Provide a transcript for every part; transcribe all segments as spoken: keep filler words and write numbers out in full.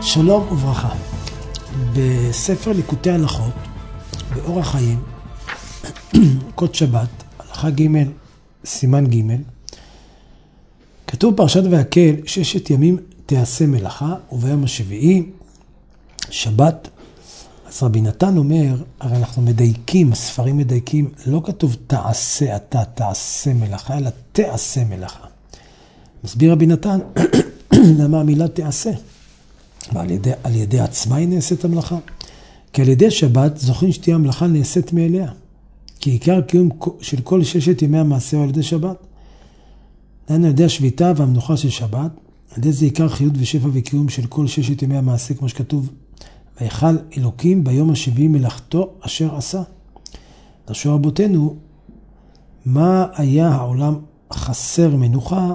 שלום וברכה. בספר ליקוטי הלכות, באורח חיים, קוד שבת, הלכה ג' סימן ג', כתוב פרשת ויקל, ששת ימים תעשה מלאכה, וביום השביעי, שבת. אז רבי נתן אומר, הרי אנחנו מדייקים, הספרים מדייקים, לא כתוב תעשה אתה, תעשה מלאכה, אלא תעשה מלאכה. מסביר רבי נתן, למה המילה תעשה? ועל ידי, על ידי עצמה היא נעשית המלאכה. כי על ידי שבת זוכרים שתהיה המלאכה נעשית מאליה. כי עיקר קיום של כל ששת ימי המעשה הוא על ידי שבת. דהיינו על ידי השביתה והמנוחה של שבת, על ידי זה עיקר חיות ושפע וקיום של כל ששת ימי המעשה, כמו שכתוב, ויכל אלוקים ביום השביעי מלאכתו אשר עשה. דרשו רבותינו, מה היה העולם חסר מנוחה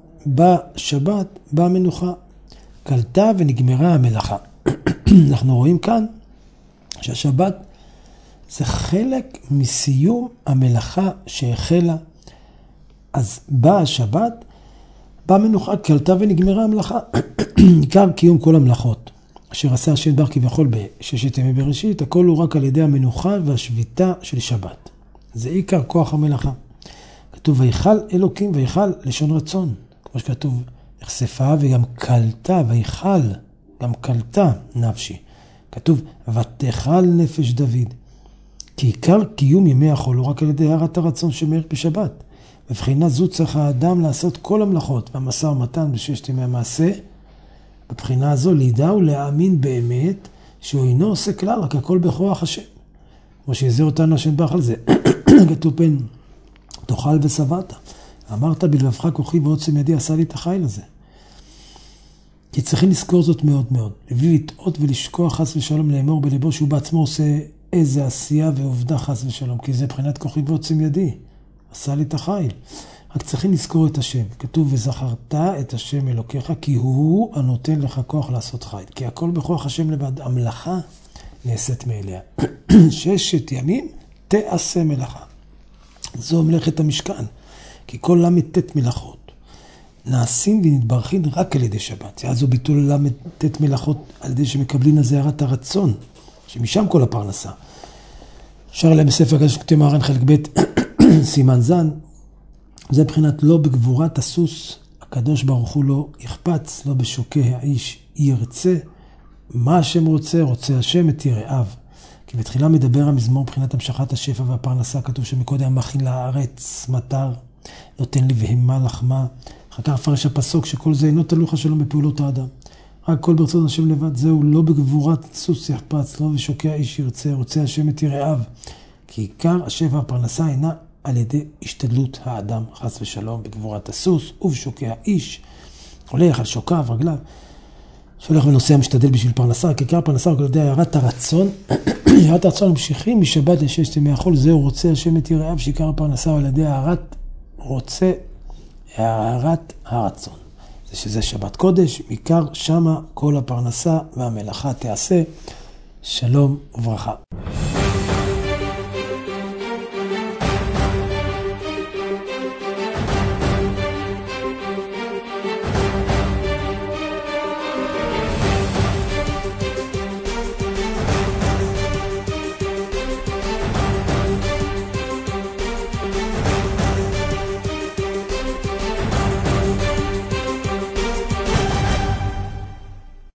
בשבת, במנוחה? קלטה ונגמרה המלאכה. אנחנו רואים כאן שהשבת זה חלק מסיום המלאכה שהחלה. אז באה השבת, באה מנוחה, קלטה ונגמרה המלאכה. עיקר קיום כל המלאכות, אשר עשה השם בר כביכול בששת ימי בראשית, הכל הוא רק על ידי המנוחה והשביתה של שבת. זה עיקר כוח המלאכה. כתוב ויכל אלוקים, ויכל לשון רצון, כמו שכתוב, נחשפה וגם קלטה, ויכל, גם קלטה נפשי. כתוב, ותכל נפש דוד. כי עיקר קיום ימי החול הוא רק על ידי הערת הרצון שמאיר בשבת. בבחינה זו צריך האדם לעשות כל המלאכות והמשא ומתן בששת ימי המעשה. בבחינה הזו לידע ולהאמין באמת שהוא אינו עושה כלל, רק הכל בכוח השם. כמו שיזהר אותנו השם ברך על זה. כתוב פן, תאכל ושבעת. אמרת בלבבך כוחי ועוצם ידי עשה לי את החיל הזה. כי צריכים לזכור זאת מאוד מאוד. לבלי לטעות ולשכוח חס ושלום לאמור בליבו שהוא בעצמו עושה איזה עשייה ועובדה חס ושלום. כי זה בחינת כוחי ועוצם ידי. עשה לי את החיל. רק צריכים לזכור את השם. כתוב וזכרת את השם אלוקיך כי הוא הנותן לך כוח לעשות חיל. כי הכל בכוח השם לבד. המלאכה נעשית מאליה. ששת ימים תעשה מלאכה. זו מלאכת המשכן. כי כל למתת מלאכות נעשים ונתברכין רק על ידי שבת. אז הוא ביטול למתת מלאכות על ידי שמקבלים על זה הערת הרצון, שמשם כל הפרנסה. אפשר להם בספר הקדוש כתוב מהר"ן חלק ב' סימן זן, זה בחינת לא בגבורת הסוס, הקדוש ברוך הוא לא יחפץ, לא בשוקי האיש ירצה, מה השם רוצה, רוצה השם את יראיו. כי בתחילה מדבר המזמור בחינת המשכת השפע והפרנסה, כתוב שמקודם מכין לארץ מטר, נותן לי בהמה לחמה. אחר כך פרש הפסוק שכל זה אינו תלוי שלום בפעולות האדם. רק כל ברצון השם לבד, זהו לא בגבורת סוס יחפץ, לא בשוקי האיש ירצה, רוצה השם את יראיו. כי עיקר השפע והפרנסה אינה על ידי השתדלות האדם, חס ושלום, בגבורת הסוס ובשוקי האיש. הולך על שוקיו, רגליו. שהולך ונוסע משתדל בשביל פרנסה, כי עיקר הפרנסה הוא על ידי הערת הרצון. הערת הרצון ממשיכים משבת לששת ימי החול, זהו רוצה השם את יראיו, שעיקר הפרנסה הוא על ידי הערת רוצה, הערת הרצון. זה שזה שבת קודש, עיקר שמה כל הפרנסה והמלאכה תעשה. שלום וברכה.